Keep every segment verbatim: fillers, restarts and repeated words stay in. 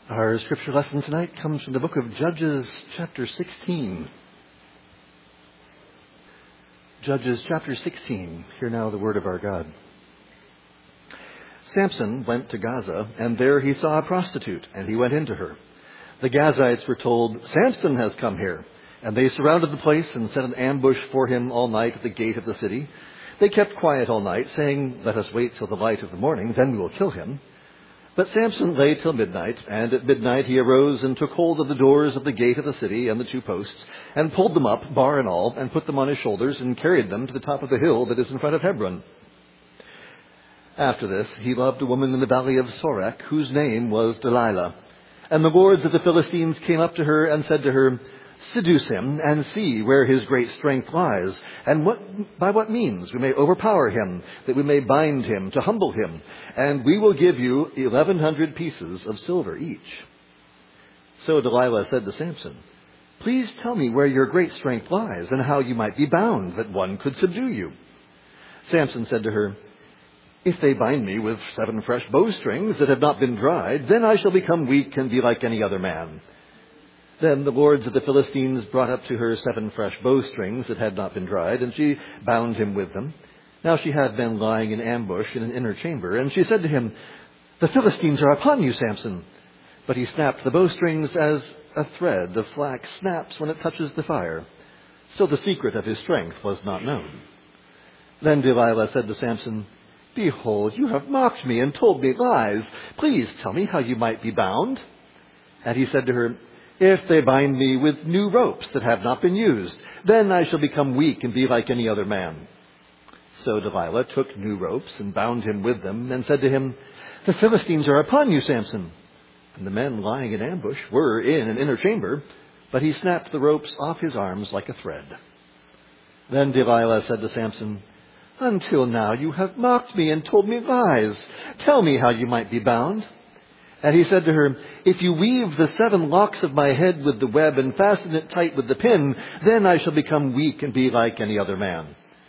Our scripture lesson tonight comes from the book of Judges, chapter sixteen. Judges, chapter sixteen. Hear now the word of our God. Samson went to Gaza, and there he saw a prostitute, and he went into her. The Gazites were told, "Samson has come here." And they surrounded the place and set an ambush for him all night at the gate of the city. They kept quiet all night, saying, "Let us wait till the light of the morning, then we will kill him." But Samson lay till midnight, and at midnight he arose and took hold of the doors of the gate of the city and the two posts, and pulled them up, bar and all, and put them on his shoulders, and carried them to the top of the hill that is in front of Hebron. After this, he loved a woman in the valley of Sorek, whose name was Delilah. And the lords of the Philistines came up to her and said to her, "Seduce him, and see where his great strength lies, and what, by what means we may overpower him, that we may bind him, to humble him, and we will give you eleven hundred pieces of silver each." So Delilah said to Samson, "Please tell me where your great strength lies, and how you might be bound, that one could subdue you." Samson said to her, "If they bind me with seven fresh bowstrings that have not been dried, then I shall become weak and be like any other man." Then the lords of the Philistines brought up to her seven fresh bowstrings that had not been dried, and she bound him with them. Now she had been lying in ambush in an inner chamber, and she said to him, "The Philistines are upon you, Samson." But he snapped the bowstrings as a thread of flax snaps when it touches the fire. So the secret of his strength was not known. Then Delilah said to Samson, "Behold, you have mocked me and told me lies. Please tell me how you might be bound." And he said to her, "If they bind me with new ropes that have not been used, then I shall become weak and be like any other man." So Delilah took new ropes and bound him with them, and said to him, "The Philistines are upon you, Samson." And the men lying in ambush were in an inner chamber, but he snapped the ropes off his arms like a thread. Then Delilah said to Samson, "Until now you have mocked me and told me lies. Tell me how you might be bound." And he said to her, "If you weave the seven locks of my head with the web and fasten it tight with the pin, then I shall become weak and be like any other man."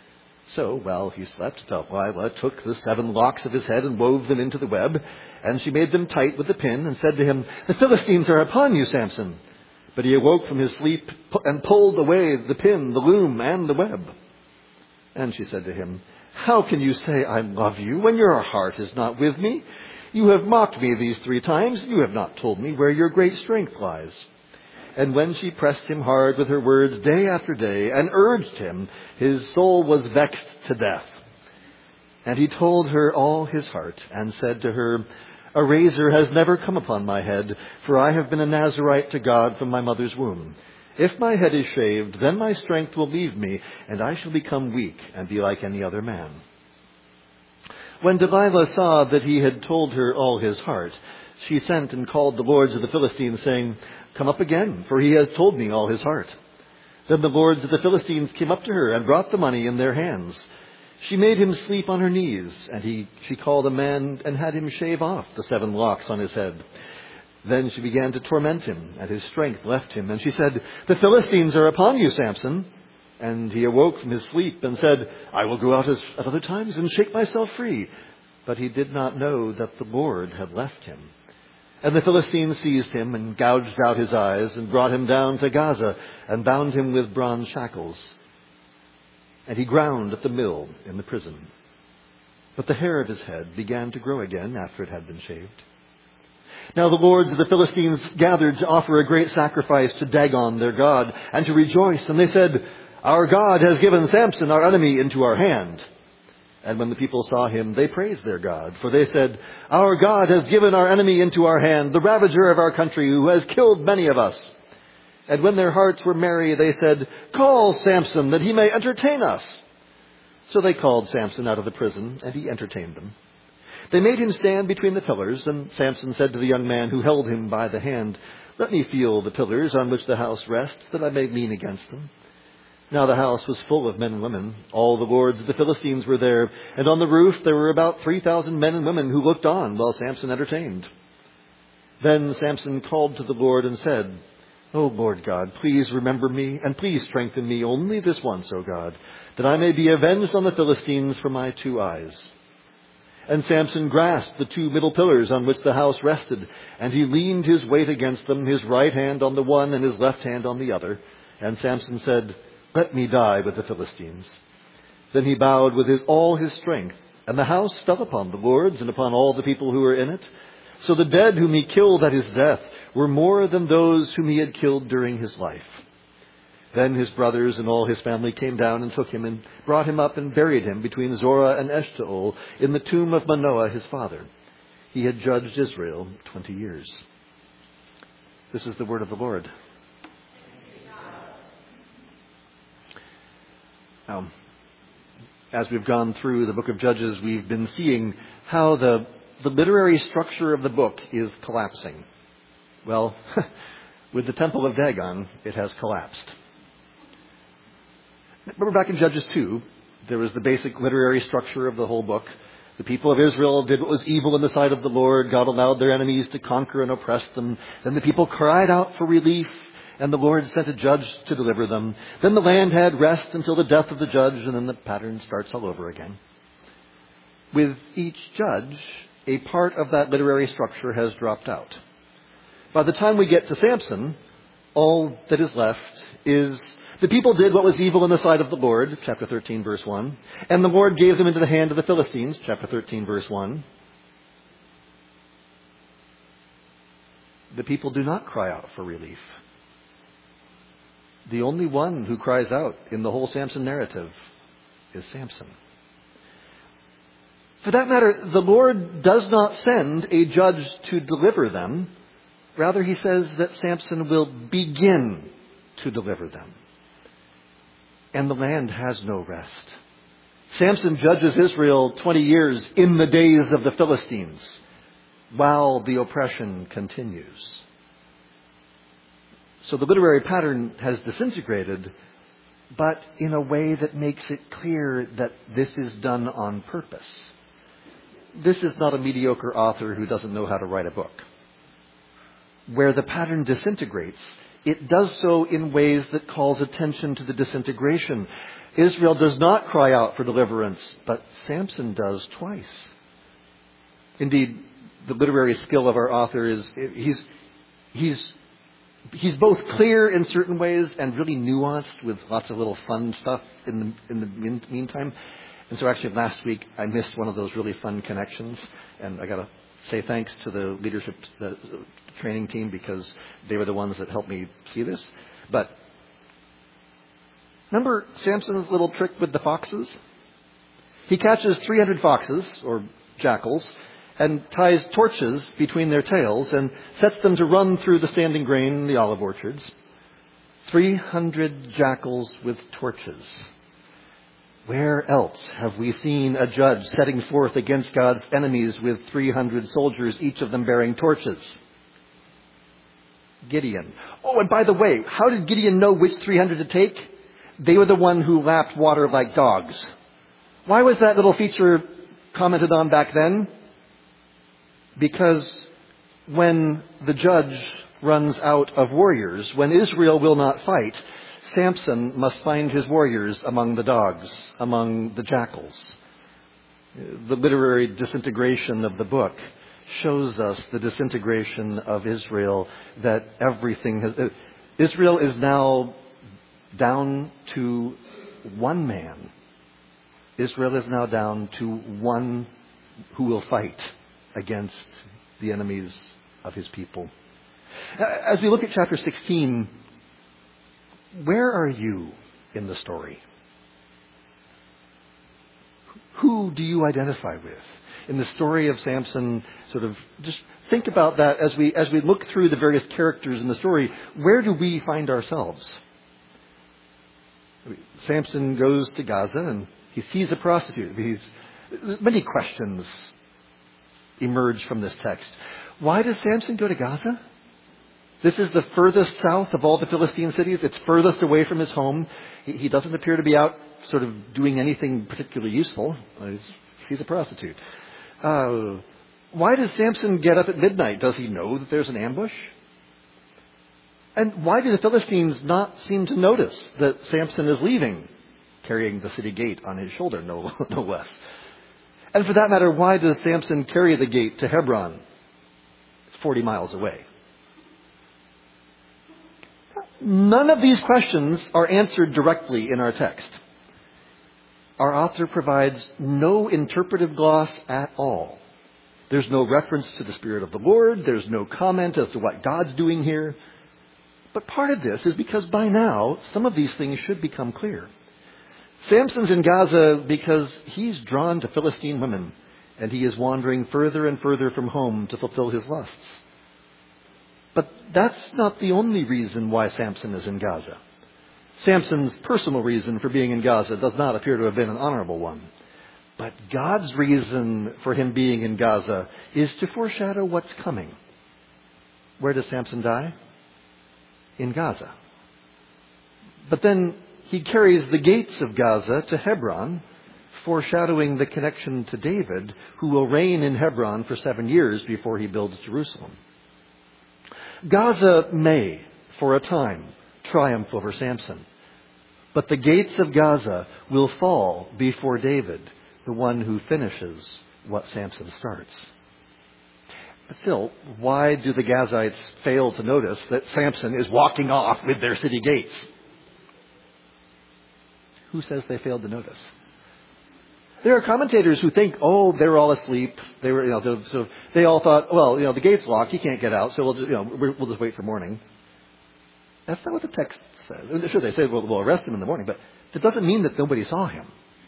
So while he slept, Delilah took the seven locks of his head and wove them into the web, and she made them tight with the pin and said to him, "The Philistines are upon you, Samson." But he awoke from his sleep and pulled away the pin, the loom, and the web. And she said to him, "How can you say I love you when your heart is not with me? You have mocked me these three times. You have not told me where your great strength lies." And when she pressed him hard with her words day after day and urged him, his soul was vexed to death. And he told her all his heart and said to her, "A razor has never come upon my head, for I have been a Nazirite to God from my mother's womb. If my head is shaved, then my strength will leave me, and I shall become weak and be like any other man." When Delilah saw that he had told her all his heart, she sent and called the lords of the Philistines, saying, "Come up again, for he has told me all his heart." Then the lords of the Philistines came up to her and brought the money in their hands. She made him sleep on her knees, and he, she called a man and had him shave off the seven locks on his head. Then she began to torment him, and his strength left him. And she said, "The Philistines are upon you, Samson." And he awoke from his sleep and said, "I will go out as at other times and shake myself free." But he did not know that the Lord had left him. And the Philistines seized him and gouged out his eyes and brought him down to Gaza and bound him with bronze shackles. And he ground at the mill in the prison. But the hair of his head began to grow again after it had been shaved. Now the lords of the Philistines gathered to offer a great sacrifice to Dagon their god and to rejoice. And they said, "Our God has given Samson, our enemy, into our hand." And when the people saw him, they praised their God. For they said, "Our God has given our enemy into our hand, the ravager of our country, who has killed many of us." And when their hearts were merry, they said, "Call Samson, that he may entertain us." So they called Samson out of the prison, and he entertained them. They made him stand between the pillars, and Samson said to the young man who held him by the hand, "Let me feel the pillars on which the house rests, that I may lean against them." Now the house was full of men and women. All the lords of the Philistines were there, and on the roof there were about three thousand men and women who looked on while Samson entertained. Then Samson called to the Lord and said, "O Lord God, please remember me, and please strengthen me only this once, O God, that I may be avenged on the Philistines for my two eyes." And Samson grasped the two middle pillars on which the house rested, and he leaned his weight against them, his right hand on the one and his left hand on the other. And Samson said, "Let me die with the Philistines." Then he bowed with his, all his strength, and the house fell upon the lords and upon all the people who were in it. So the dead whom he killed at his death were more than those whom he had killed during his life. Then his brothers and all his family came down and took him and brought him up and buried him between Zorah and Eshtaol in the tomb of Manoah his father. He had judged Israel twenty years. This is the word of the Lord. Now, as we've gone through the book of Judges, we've been seeing how the, the literary structure of the book is collapsing. Well, with the Temple of Dagon, it has collapsed. Remember back in Judges two, there was the basic literary structure of the whole book. The people of Israel did what was evil in the sight of the Lord. God allowed their enemies to conquer and oppress them. Then the people cried out for relief, and the Lord sent a judge to deliver them. Then the land had rest until the death of the judge, and then the pattern starts all over again. With each judge, a part of that literary structure has dropped out. By the time we get to Samson, all that is left is the people did what was evil in the sight of the Lord, chapter thirteen, verse one. And the Lord gave them into the hand of the Philistines, chapter thirteen, verse one. The people do not cry out for relief. The only one who cries out in the whole Samson narrative is Samson. For that matter, the Lord does not send a judge to deliver them. Rather, he says that Samson will begin to deliver them. And the land has no rest. Samson judges Israel twenty years in the days of the Philistines, while the oppression continues. So the literary pattern has disintegrated, but in a way that makes it clear that this is done on purpose. This is not a mediocre author who doesn't know how to write a book. Where the pattern disintegrates, it does so in ways that calls attention to the disintegration. Israel does not cry out for deliverance, but Samson does twice. Indeed, the literary skill of our author is he's he's he's both clear in certain ways and really nuanced with lots of little fun stuff in the in the mean, meantime. And so actually last week I missed one of those really fun connections, and I got to say thanks to the leadership the training team because they were the ones that helped me see this. But remember Samson's little trick with the foxes? He catches three hundred foxes, or jackals, and ties torches between their tails and sets them to run through the standing grain in the olive orchards. three hundred jackals with torches. Where else have we seen a judge setting forth against God's enemies with three hundred soldiers, each of them bearing torches? Gideon. Oh, and by the way, how did Gideon know which three hundred to take? They were the one who lapped water like dogs. Why was that little feature commented on back then? Because when the judge runs out of warriors, when Israel will not fight, Samson must find his warriors among the dogs, among the jackals. The literary disintegration of the book shows us the disintegration of Israel, that everything has... Israel is now down to one man. Israel is now down to one who will fight against the enemies of his people. As we look at chapter sixteen, where are you in the story? Who do you identify with? In the story of Samson, sort of just think about that as we as we look through the various characters in the story. Where do we find ourselves? Samson goes to Gaza and he sees a prostitute. He's, many questions emerge from this text. Why does Samson go to Gaza? This is the furthest south of all the Philistine cities. It's furthest away from his home. He, he doesn't appear to be out sort of doing anything particularly useful. He's, he's a prostitute. Uh, why does Samson get up at midnight? Does he know that there's an ambush? And why do the Philistines not seem to notice that Samson is leaving, carrying the city gate on his shoulder, no, no less? And for that matter, why does Samson carry the gate to Hebron? It's forty miles away. None of these questions are answered directly in our text. Our author provides no interpretive gloss at all. There's no reference to the Spirit of the Lord. There's no comment as to what God's doing here. But part of this is because by now, some of these things should become clear. Samson's in Gaza because he's drawn to Philistine women, and he is wandering further and further from home to fulfill his lusts. But that's not the only reason why Samson is in Gaza. Samson's personal reason for being in Gaza does not appear to have been an honorable one. But God's reason for him being in Gaza is to foreshadow what's coming. Where does Samson die? In Gaza. But then he carries the gates of Gaza to Hebron, foreshadowing the connection to David, who will reign in Hebron for seven years before he builds Jerusalem. Gaza may, for a time, triumph over Samson. But the gates of Gaza will fall before David, the one who finishes what Samson starts. But still, why do the Gazites fail to notice that Samson is walking off with their city gates? Who says they failed to notice? There are commentators who think, oh, they were all asleep. They were, you know, so they all thought, well, you know, the gate's locked. He can't get out, so we'll just, you know, we'll just wait for morning. That's not what the text says. Sure, they say well, we'll arrest him in the morning, but that doesn't mean that nobody saw him.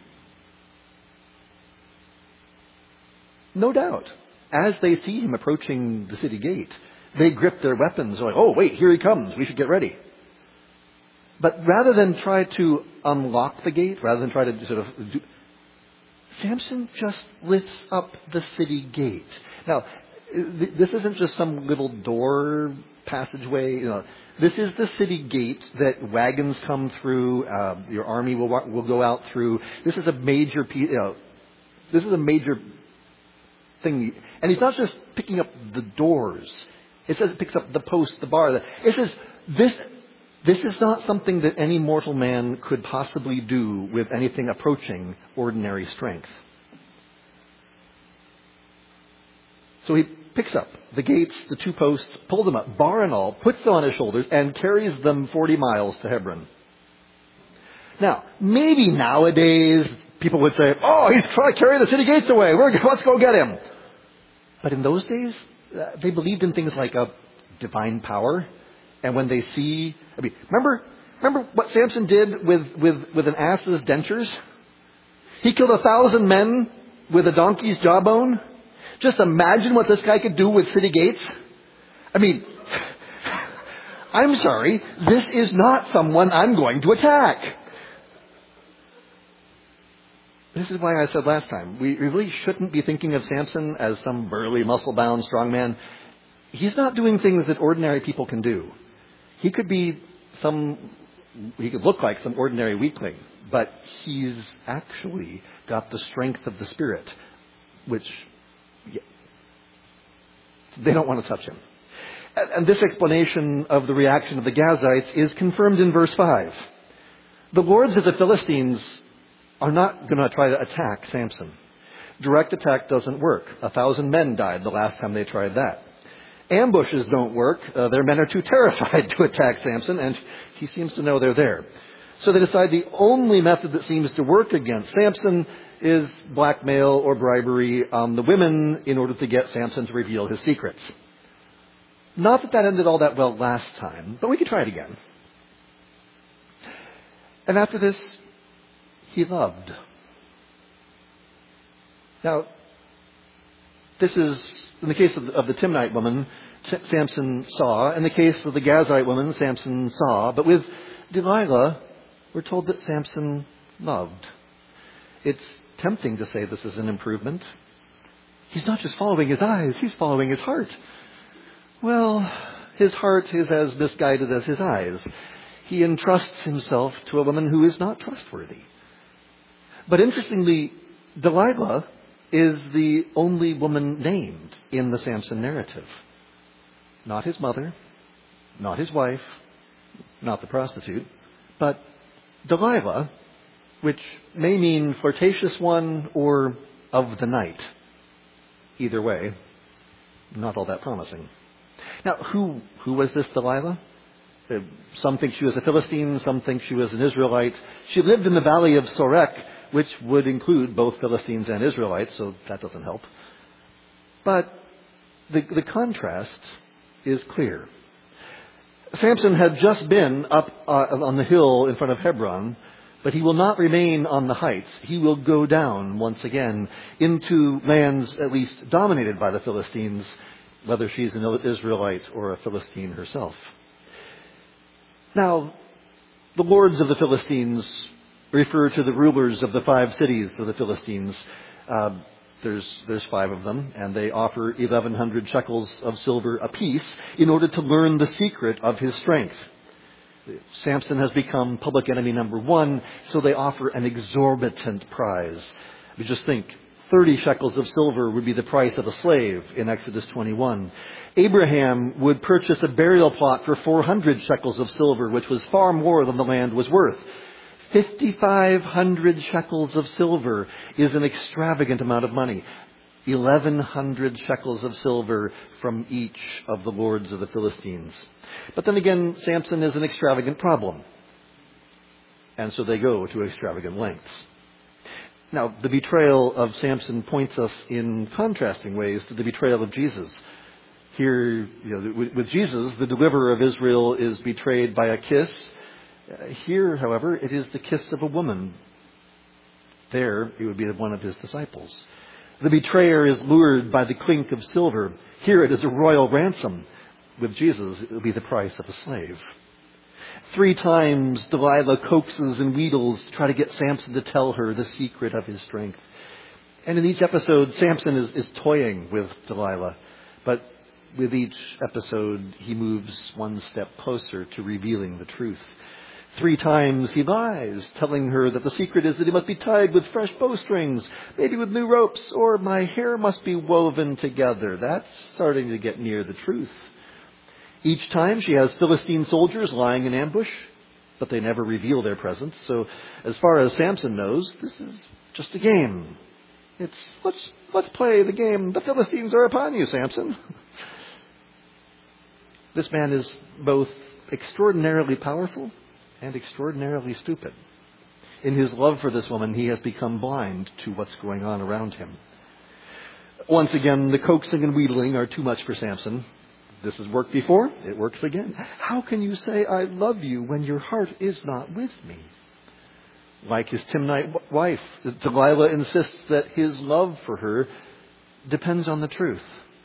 No doubt, as they see him approaching the city gate, they grip their weapons, like, oh, wait, here he comes. We should get ready. But rather than try to unlock the gate, rather than try to sort of do, Samson just lifts up the city gate. Now, this isn't just some little door passageway. You know, this is the city gate that wagons come through. Uh, your army will will go out through. This is a major piece. You know, this is a major thing. And he's not just picking up the doors. It says it picks up the post, the bar. It says this. This is not something that any mortal man could possibly do with anything approaching ordinary strength. So he picks up the gates, the two posts, pulls them up, bar and all, puts them on his shoulders, and carries them forty miles to Hebron. Now, maybe nowadays people would say, oh, he's trying to carry the city gates away. We're, let's go get him. But in those days, they believed in things like a divine power. And when they see, I mean, remember, remember what Samson did with, with, with an ass's dentures? He killed a thousand men with a donkey's jawbone. Just imagine what this guy could do with city gates. I mean, I'm sorry, this is not someone I'm going to attack. This is why I said last time, we really shouldn't be thinking of Samson as some burly, muscle-bound, strong man. He's not doing things that ordinary people can do. He could be some, he could look like some ordinary weakling, but he's actually got the strength of the Spirit, which yeah, they don't want to touch him. And, and this explanation of the reaction of the Gazites is confirmed in verse five. The lords of the Philistines are not going to try to attack Samson. Direct attack doesn't work. A thousand men died the last time they tried that. Ambushes don't work. Uh, their men are too terrified to attack Samson, and he seems to know they're there. So they decide the only method that seems to work against Samson is blackmail or bribery on the women in order to get Samson to reveal his secrets. Not that that ended all that well last time, but we could try it again. And after this, he loved. Now, this is, in the case of the, of the Timnite woman, Samson saw. In the case of the Gazite woman, Samson saw. But with Delilah, we're told that Samson loved. It's tempting to say this is an improvement. He's not just following his eyes, he's following his heart. Well, his heart is as misguided as his eyes. He entrusts himself to a woman who is not trustworthy. But interestingly, Delilah is the only woman named in the Samson narrative. Not his mother, not his wife, not the prostitute, but Delilah, which may mean flirtatious one or of the night. Either way, not all that promising. Now, who who was this Delilah? Uh, Some think she was a Philistine, some think she was an Israelite. She lived in the valley of Sorek, which would include both Philistines and Israelites, so that doesn't help. But the, the contrast is clear. Samson had just been up uh, on the hill in front of Hebron, but he will not remain on the heights. He will go down once again into lands at least dominated by the Philistines, whether she's an Israelite or a Philistine herself. Now, the lords of the Philistines refer to the rulers of the five cities of the Philistines. Uh, there's, there's five of them, and they offer eleven hundred shekels of silver apiece in order to learn the secret of his strength. Samson has become public enemy number one, so they offer an exorbitant prize. You just think, thirty shekels of silver would be the price of a slave in Exodus twenty-one. Abraham would purchase a burial plot for four hundred shekels of silver, which was far more than the land was worth. fifty-five hundred shekels of silver is an extravagant amount of money. eleven hundred shekels of silver from each of the lords of the Philistines. But then again, Samson is an extravagant problem. And so they go to extravagant lengths. Now, the betrayal of Samson points us in contrasting ways to the betrayal of Jesus. Here, you know, with Jesus, the deliverer of Israel is betrayed by a kiss. Here, however, it is the kiss of a woman. There, it would be one of his disciples. The betrayer is lured by the clink of silver. Here, it is a royal ransom. With Jesus, it will be the price of a slave. Three times, Delilah coaxes and wheedles to try to get Samson to tell her the secret of his strength. And in each episode, Samson is, is toying with Delilah. But with each episode, he moves one step closer to revealing the truth. Three times he lies, telling her that the secret is that he must be tied with fresh bowstrings, maybe with new ropes, or my hair must be woven together. That's starting to get near the truth. Each time she has Philistine soldiers lying in ambush, but they never reveal their presence. So as far as Samson knows, this is just a game. It's, let's, let's play the game. The Philistines are upon you, Samson. This man is both extraordinarily powerful and extraordinarily stupid. In his love for this woman, he has become blind to what's going on around him. Once again, the coaxing and wheedling are too much for Samson. This has worked before. It works again. How can you say, I love you, when your heart is not with me? Like his Timnite wife, Delilah insists that his love for her depends on the truth.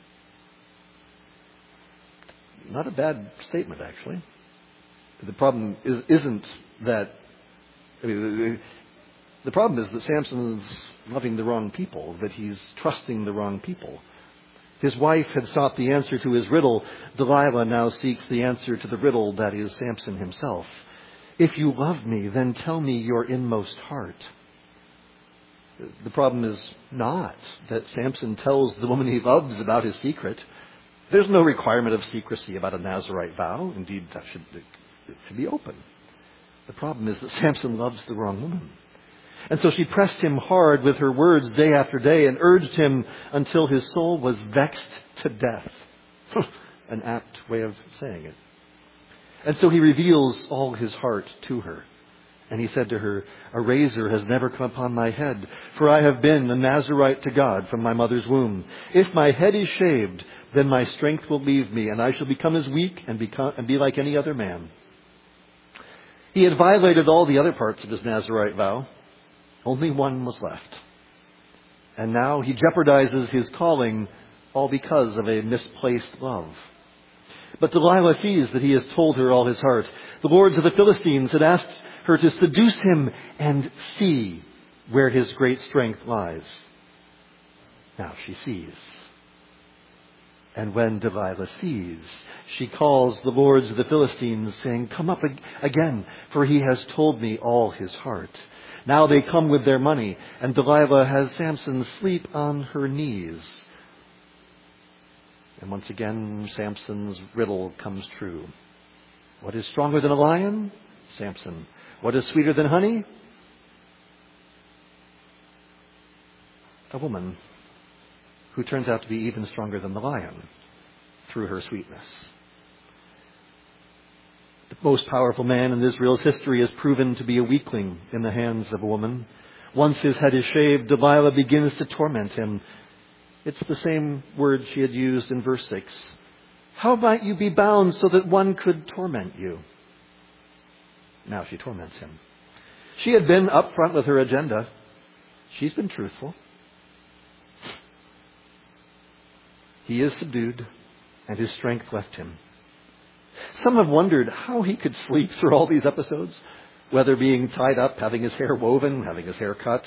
Not a bad statement, actually. The problem is, isn't that... I mean, the problem is that Samson's loving the wrong people, that he's trusting the wrong people. His wife had sought the answer to his riddle. Delilah now seeks the answer to the riddle that is Samson himself. If you love me, then tell me your inmost heart. The problem is not that Samson tells the woman he loves about his secret. There's no requirement of secrecy about a Nazirite vow. Indeed, that should, it should be open. The problem is that Samson loves the wrong woman. And so she pressed him hard with her words day after day and urged him until his soul was vexed to death. An apt way of saying it. And so he reveals all his heart to her. And he said to her, a razor has never come upon my head, for I have been a Nazirite to God from my mother's womb. If my head is shaved, then my strength will leave me, and I shall become as weak and, become, and be like any other man. He had violated all the other parts of his Nazirite vow. Only one was left. And now he jeopardizes his calling all because of a misplaced love. But Delilah sees that he has told her all his heart. The lords of the Philistines had asked her to seduce him and see where his great strength lies. Now she sees. And when Delilah sees, she calls the lords of the Philistines, saying, come up again, for he has told me all his heart. Now they come with their money, and Delilah has Samson sleep on her knees. And once again, Samson's riddle comes true. What is stronger than a lion? Samson. What is sweeter than honey? a woman who turns out to be even stronger than the lion through her sweetness. The most powerful man in Israel's history is proven to be a weakling in the hands of a woman. Once his head is shaved, Delilah begins to torment him. It's the same word she had used in verse six. How might you be bound so that one could torment you? Now she torments him. She had been upfront with her agenda. She's been truthful. He is subdued, and his strength left him. Some have wondered how he could sleep through all these episodes, whether being tied up, having his hair woven, having his hair cut.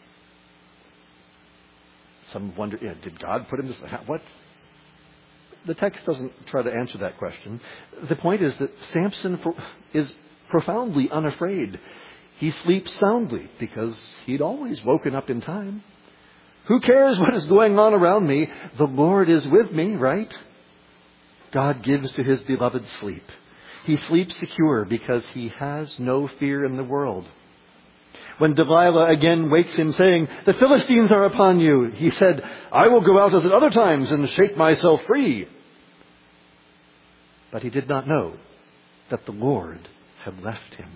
Some wonder, you know, did God put him to sleep? What? The text doesn't try to answer that question. The point is that Samson is profoundly unafraid. He sleeps soundly because he'd always woken up in time. Who cares what is going on around me? The Lord is with me, right? God gives to his beloved sleep. He sleeps secure because he has no fear in the world. When Delilah again wakes him saying, the Philistines are upon you, he said, I will go out as at other times and shake myself free. But he did not know that the Lord had left him.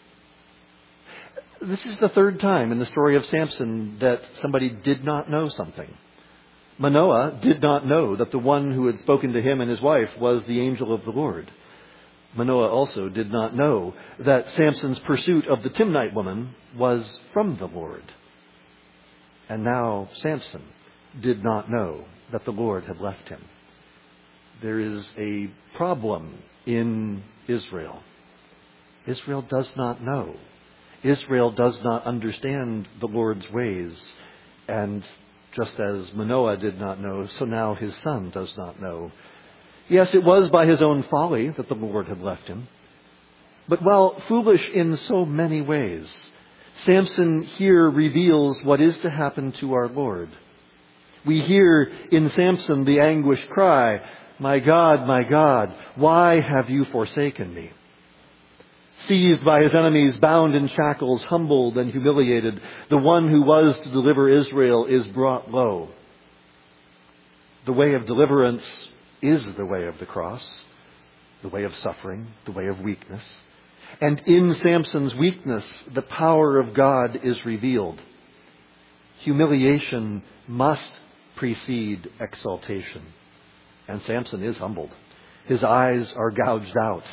This is the third time in the story of Samson that somebody did not know something. Manoah did not know that the one who had spoken to him and his wife was the angel of the Lord. Manoah also did not know that Samson's pursuit of the Timnite woman was from the Lord. And now Samson did not know that the Lord had left him. There is a problem in Israel. Israel does not know. Israel does not understand the Lord's ways. And just as Manoah did not know, so now his son does not know. Yes, it was by his own folly that the Lord had left him. But while foolish in so many ways, Samson here reveals what is to happen to our Lord. We hear in Samson the anguished cry, my God, my God, why have you forsaken me? Seized by his enemies, bound in shackles, humbled and humiliated, the one who was to deliver Israel is brought low. The way of deliverance is the way of the cross, the way of suffering, the way of weakness. And in Samson's weakness, the power of God is revealed. Humiliation must precede exaltation. And Samson is humbled. His eyes are gouged out.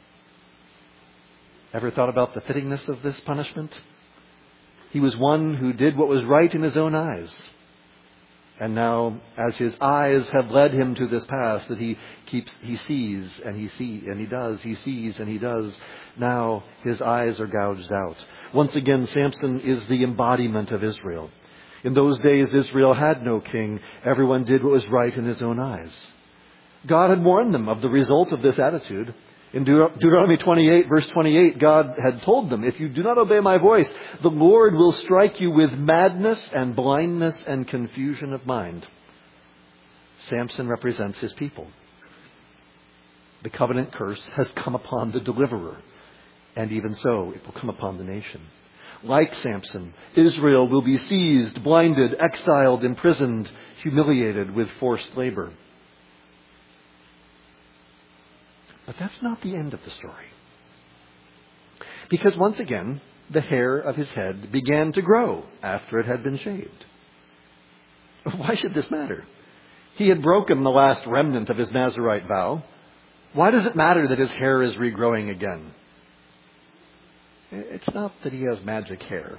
Ever thought about the fittingness of this punishment? He was one who did what was right in his own eyes. And now, as his eyes have led him to this path that he keeps, he sees and he sees and he does, he sees and he does. Now his eyes are gouged out. Once again, Samson is the embodiment of Israel. In those days, Israel had no king. Everyone did what was right in his own eyes. God had warned them of the result of this attitude. In Deut- Deuteronomy twenty-eight, verse twenty-eight, God had told them, if you do not obey my voice, the Lord will strike you with madness and blindness and confusion of mind. Samson represents his people. The covenant curse has come upon the deliverer, and even so, it will come upon the nation. Like Samson, Israel will be seized, blinded, exiled, imprisoned, humiliated with forced labor. But that's not the end of the story. Because once again, the hair of his head began to grow after it had been shaved. Why should this matter? He had broken the last remnant of his Nazirite vow. Why does it matter that his hair is regrowing again? It's not that he has magic hair.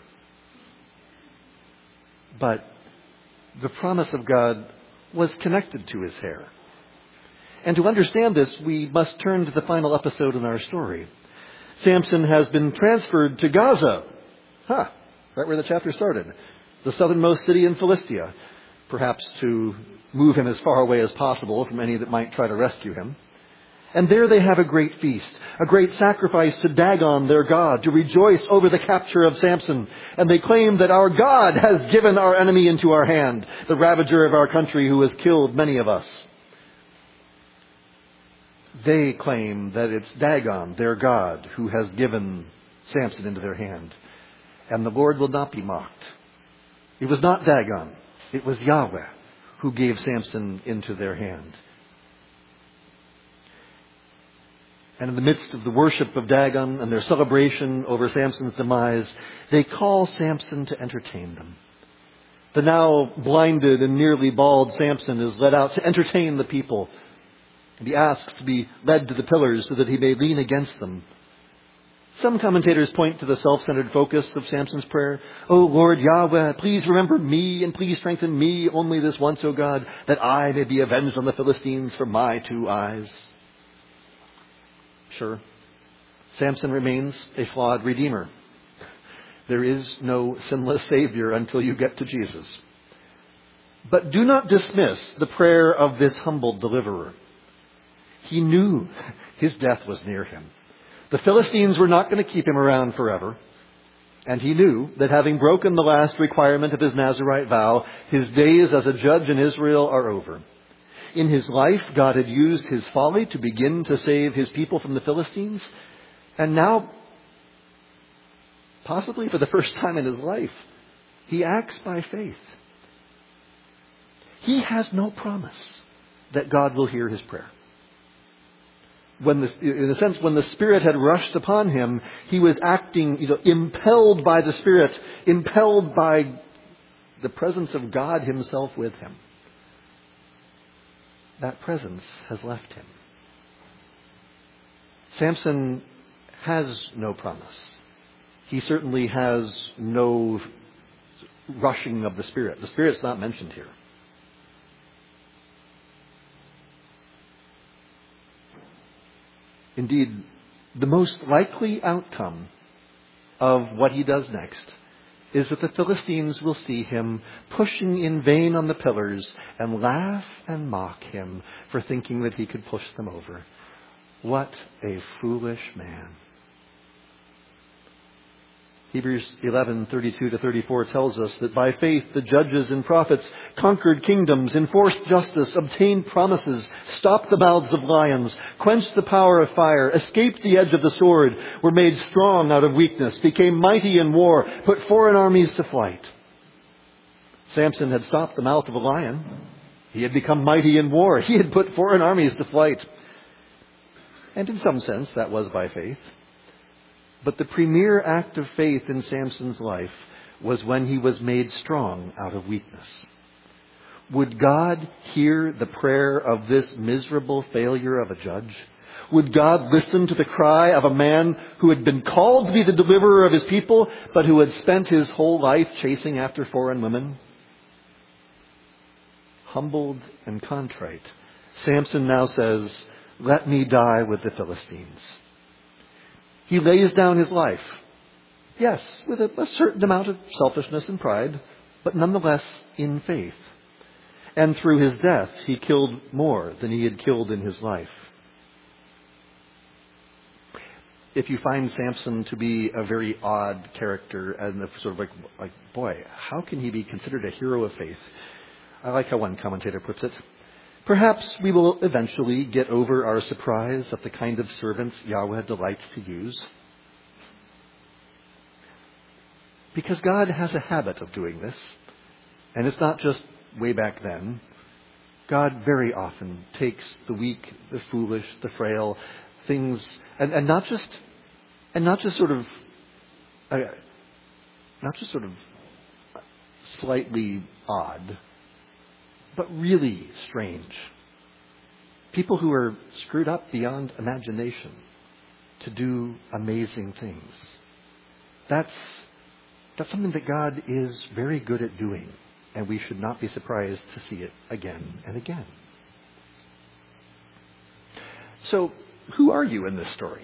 But the promise of God was connected to his hair. And to understand this, we must turn to the final episode in our story. Samson has been transferred to Gaza. Huh, right where the chapter started. The southernmost city in Philistia. Perhaps to move him as far away as possible from any that might try to rescue him. And there they have a great feast, a great sacrifice to Dagon, their god, to rejoice over the capture of Samson. And they claim that our God has given our enemy into our hand, the ravager of our country who has killed many of us. They claim that it's Dagon, their god, who has given Samson into their hand. And the Lord will not be mocked. It was not Dagon. It was Yahweh who gave Samson into their hand. And in the midst of the worship of Dagon and their celebration over Samson's demise, they call Samson to entertain them. The now blinded and nearly bald Samson is led out to entertain the people. And he asks to be led to the pillars so that he may lean against them. Some commentators point to the self-centered focus of Samson's prayer. "O Lord Yahweh, please remember me and please strengthen me only this once, O God, that I may be avenged on the Philistines for my two eyes." Sure, Samson remains a flawed redeemer. There is no sinless Savior until you get to Jesus. But do not dismiss the prayer of this humbled deliverer. He knew his death was near him. The Philistines were not going to keep him around forever. And he knew that having broken the last requirement of his Nazirite vow, his days as a judge in Israel are over. In his life, God had used his folly to begin to save his people from the Philistines. And now, possibly for the first time in his life, he acts by faith. He has no promise that God will hear his prayer. When the, in a sense, when the Spirit had rushed upon him, he was acting, you know, impelled by the Spirit, impelled by the presence of God himself with him. That presence has left him. Samson has no promise. He certainly has no rushing of the Spirit. The Spirit's not mentioned here. Indeed, the most likely outcome of what he does next is that the Philistines will see him pushing in vain on the pillars and laugh and mock him for thinking that he could push them over. What a foolish man. Hebrews eleven thirty-two to thirty-four tells us that by faith the judges and prophets conquered kingdoms, enforced justice, obtained promises, stopped the mouths of lions, quenched the power of fire, escaped the edge of the sword, were made strong out of weakness, became mighty in war, put foreign armies to flight. Samson had stopped the mouth of a lion. He had become mighty in war. He had put foreign armies to flight. And in some sense, that was by faith. But the premier act of faith in Samson's life was when he was made strong out of weakness. Would God hear the prayer of this miserable failure of a judge? Would God listen to the cry of a man who had been called to be the deliverer of his people, but who had spent his whole life chasing after foreign women? Humbled and contrite, Samson now says, "Let me die with the Philistines." He lays down his life. Yes, with a, a certain amount of selfishness and pride, but nonetheless in faith. And through his death, he killed more than he had killed in his life. If you find Samson to be a very odd character and sort of like, like, boy, how can he be considered a hero of faith? I like how one commentator puts it. Perhaps we will eventually get over our surprise at the kind of servants Yahweh delights to use. Because God has a habit of doing this. And it's not just way back then. God very often takes the weak, the foolish, the frail, things, and, and not just, and not just sort of, uh, not just sort of slightly odd, but really strange. People who are screwed up beyond imagination to do amazing things. That's, that's something that God is very good at doing. And we should not be surprised to see it again and again. So, who are you in this story?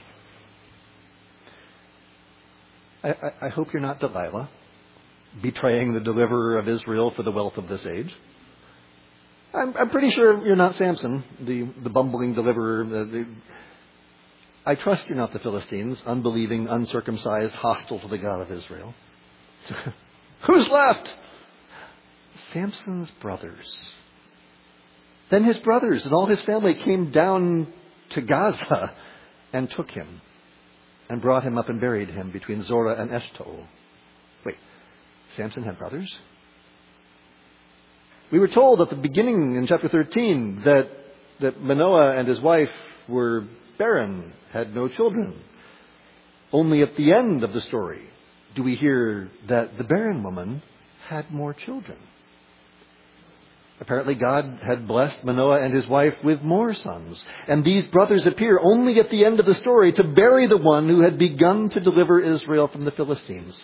I, I, I hope you're not Delilah, betraying the deliverer of Israel for the wealth of this age. I'm, I'm pretty sure you're not Samson, the, the bumbling deliverer. The, the, I trust you're not the Philistines, unbelieving, uncircumcised, hostile to the God of Israel. Who's left? Samson's brothers. Then his brothers and all his family came down to Gaza and took him and brought him up and buried him between Zorah and Eshtaol. Wait, Samson had brothers? We were told at the beginning in chapter thirteen that, that Manoah and his wife were barren, had no children. Only at the end of the story do we hear that the barren woman had more children. Apparently God had blessed Manoah and his wife with more sons. And these brothers appear only at the end of the story to bury the one who had begun to deliver Israel from the Philistines.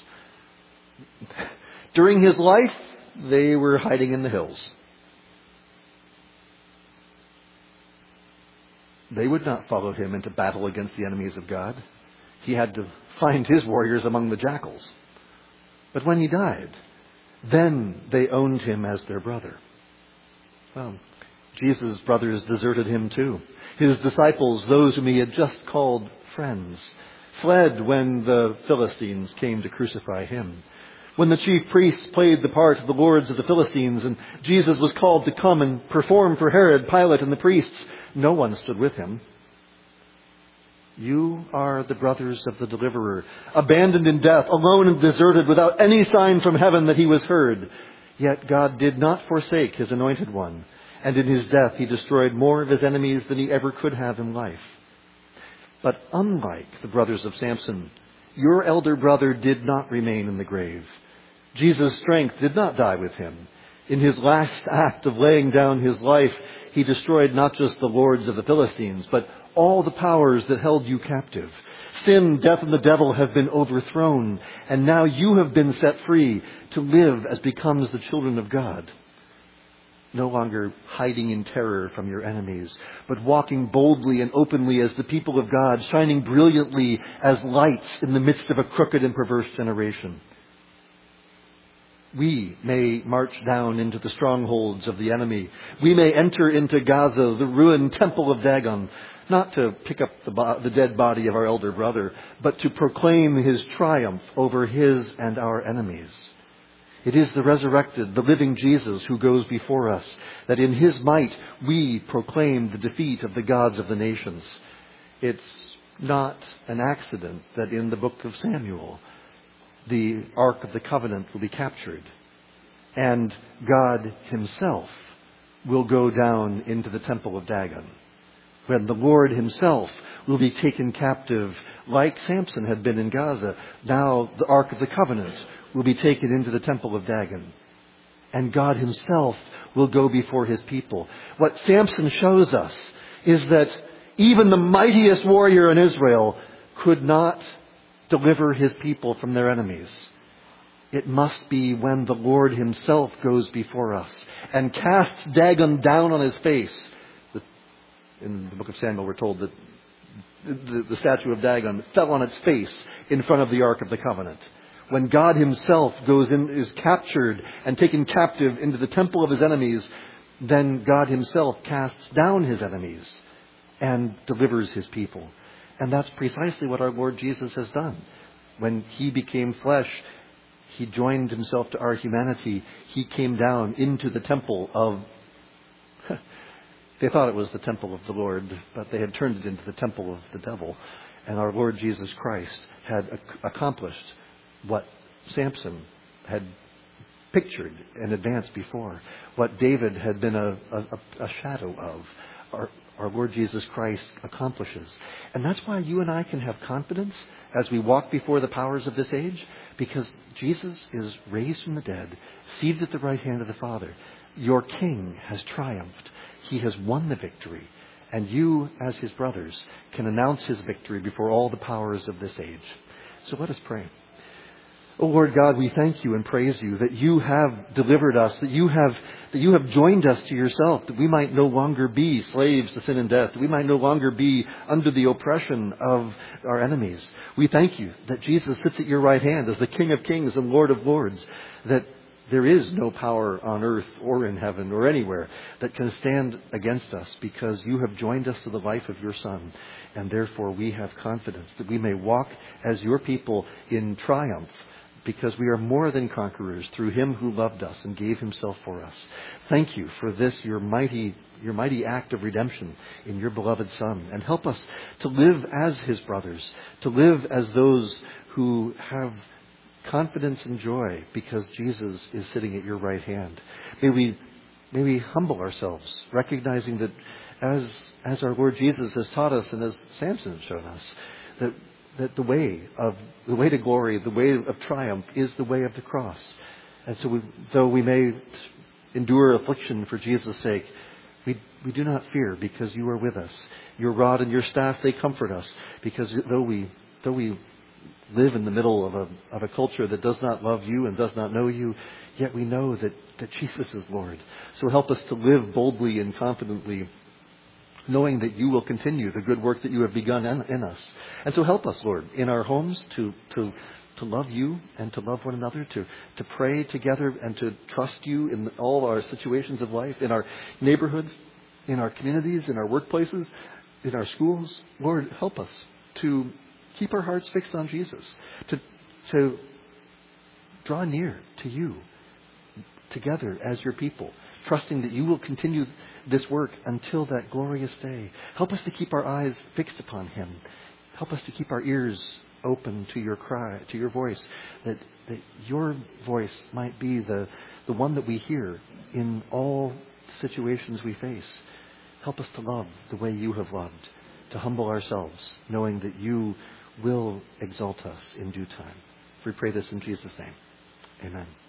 During his life, they were hiding in the hills. They would not follow him into battle against the enemies of God. He had to find his warriors among the jackals. But when he died, then they owned him as their brother. Well, Jesus' brothers deserted him too. His disciples, those whom he had just called friends, fled when the Philistines came to crucify him. When the chief priests played the part of the lords of the Philistines and Jesus was called to come and perform for Herod, Pilate, and the priests, no one stood with him. You are the brothers of the deliverer, abandoned in death, alone and deserted, without any sign from heaven that he was heard. Yet God did not forsake his anointed one, and in his death he destroyed more of his enemies than he ever could have in life. But unlike the brothers of Samson, your elder brother did not remain in the grave. Jesus' strength did not die with him. In his last act of laying down his life, he destroyed not just the lords of the Philistines, but all the powers that held you captive. Sin, death, and the devil have been overthrown, and now you have been set free to live as becomes the children of God. No longer hiding in terror from your enemies, but walking boldly and openly as the people of God, shining brilliantly as lights in the midst of a crooked and perverse generation. We may march down into the strongholds of the enemy. We may enter into Gaza, the ruined temple of Dagon, not to pick up the, bo- the dead body of our elder brother, but to proclaim his triumph over his and our enemies. It is the resurrected, the living Jesus who goes before us, that in his might we proclaim the defeat of the gods of the nations. It's not an accident that in the book of Samuel, the Ark of the Covenant will be captured, and God himself will go down into the temple of Dagon, when the Lord himself will be taken captive, like Samson had been in Gaza. Now the Ark of the Covenant will be taken into the temple of Dagon, and God himself will go before his people. What Samson shows us is that even the mightiest warrior in Israel could not deliver his people from their enemies. It must be when the Lord himself goes before us and casts Dagon down on his face. In the book of Samuel, we're told that the, the statue of Dagon fell on its face in front of the Ark of the Covenant. When God himself goes in, is captured and taken captive into the temple of his enemies, then God himself casts down his enemies and delivers his people. And that's precisely what our Lord Jesus has done. When he became flesh, he joined himself to our humanity. He came down into the temple of... They thought it was the temple of the Lord, but they had turned it into the temple of the devil. And our Lord Jesus Christ had ac- accomplished what Samson had pictured in advance before, what David had been a, a, a shadow of. Our, our Lord Jesus Christ accomplishes. And that's why you and I can have confidence as we walk before the powers of this age, because Jesus is raised from the dead, seated at the right hand of the Father. Your King has triumphed. He has won the victory. And you, as his brothers, can announce his victory before all the powers of this age. So let us pray. Oh Lord God, we thank you and praise you that you have delivered us, that you have that you have joined us to yourself, that we might no longer be slaves to sin and death, that we might no longer be under the oppression of our enemies. We thank you that Jesus sits at your right hand as the King of Kings and Lord of Lords, that there is no power on earth or in heaven or anywhere that can stand against us, because you have joined us to the life of your Son. And therefore we have confidence that we may walk as your people in triumph, because we are more than conquerors through him who loved us and gave himself for us. Thank you for this, your mighty, your mighty act of redemption in your beloved Son. And help us to live as his brothers, to live as those who have confidence and joy because Jesus is sitting at your right hand. May we may we humble ourselves, recognizing that as as our Lord Jesus has taught us and as Samson has shown us, that that the way of the way to glory, the way of triumph is the way of the cross. And so we, though we may endure affliction for Jesus' sake, we we do not fear, because you are with us. Your rod and your staff, they comfort us, because though we though we live in the middle of a of a culture that does not love you and does not know you, yet we know that, that Jesus is Lord. So help us to live boldly and confidently, knowing that you will continue the good work that you have begun in, in us. And so help us, Lord, in our homes to to to love you and to love one another, to, to pray together and to trust you in all our situations of life, in our neighborhoods, in our communities, in our workplaces, in our schools. Lord, help us to keep our hearts fixed on Jesus, to to draw near to you together as your people, trusting that you will continue this work until that glorious day. Help us to keep our eyes fixed upon him. Help us to keep our ears open to your cry, to your voice, that, that your voice might be the, the one that we hear in all situations we face. Help us to love the way you have loved, to humble ourselves, knowing that you will exalt us in due time. We pray this in Jesus' name. Amen.